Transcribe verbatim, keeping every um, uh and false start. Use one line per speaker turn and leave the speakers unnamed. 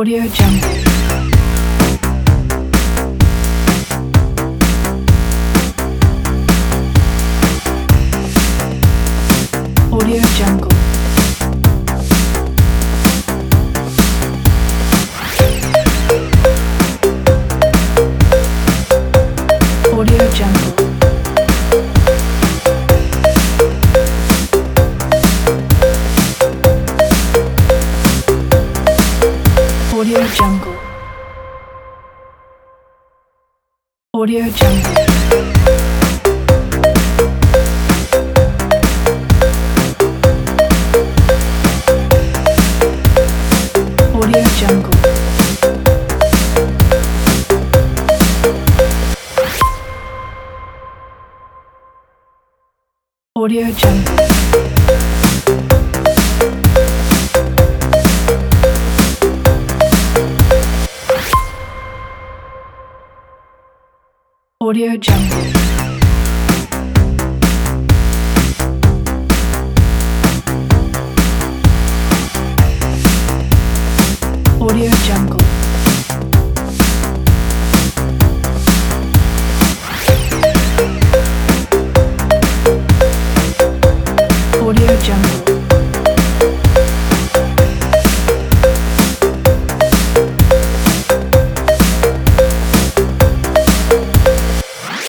Audio Jungle. Audio Jungle. Audio Jungle. Audio Jungle. Audio Jungle. Audio Jungle. Audio Jungle. Audio Jungle.